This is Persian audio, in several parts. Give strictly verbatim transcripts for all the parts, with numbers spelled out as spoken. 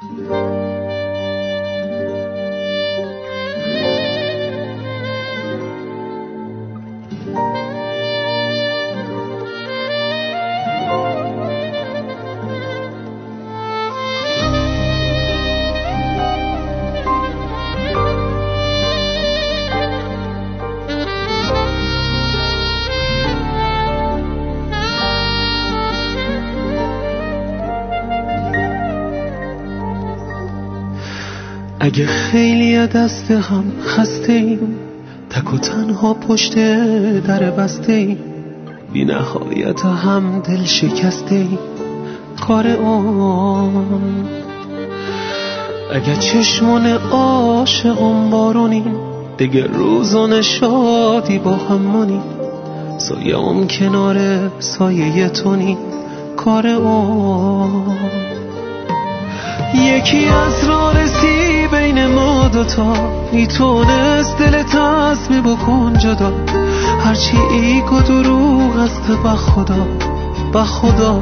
اگه خیلی دست هم خسته ایم، تک و تنها پشت در بسته ایم، بی نهایت هم دل شکسته ایم، کار اون. اگه چشمون عاشقون بارونیم، دیگه روزون شادی با همونیم، سایه ام کنار سایه تونیم، کار اون. یکی از راه رسی بین ما دوتا، میتونست دل تصمی بکن جدا، هرچی ایگ و دروغ است با خدا، با خدا.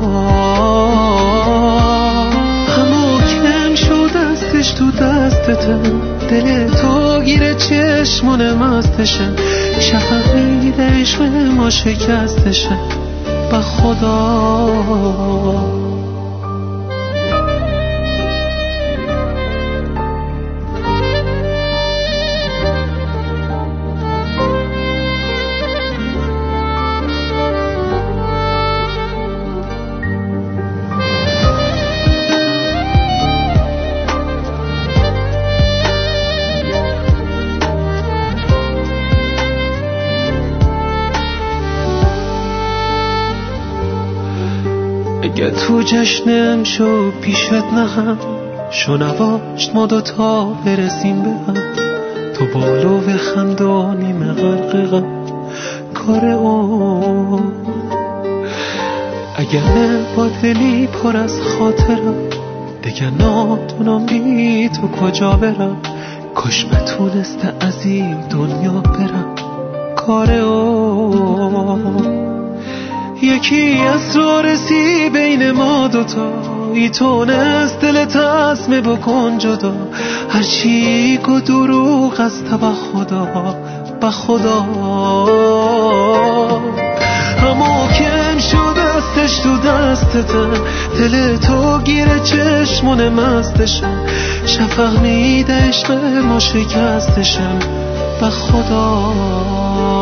همو کم شد دستش تو دستته، دل تو گیره چشمون مستشه، شفق میده عشق ما شکستشه، با خدا. اگه تو جشنم شو پیشت نهم، شو نواش ما دوتا برسیم به هم، تو بالو به خند و نیمه غرق غم، کار اون. اگه نه با دلی پر از خاطرم، دیگه نادونم بی تو کجا برم، کاش بتونسته از این دنیا برم، کار اون. یکی از راه رسی بین ما دوتا، میتونست دل تصمی بکن جدا، هرچی که دروغ است با خدا، با خدا. همو کم شد دستش تو دستته، دل تو گیره چشمون مستشه، شفق میده عشق ما شکستشه، با خدا.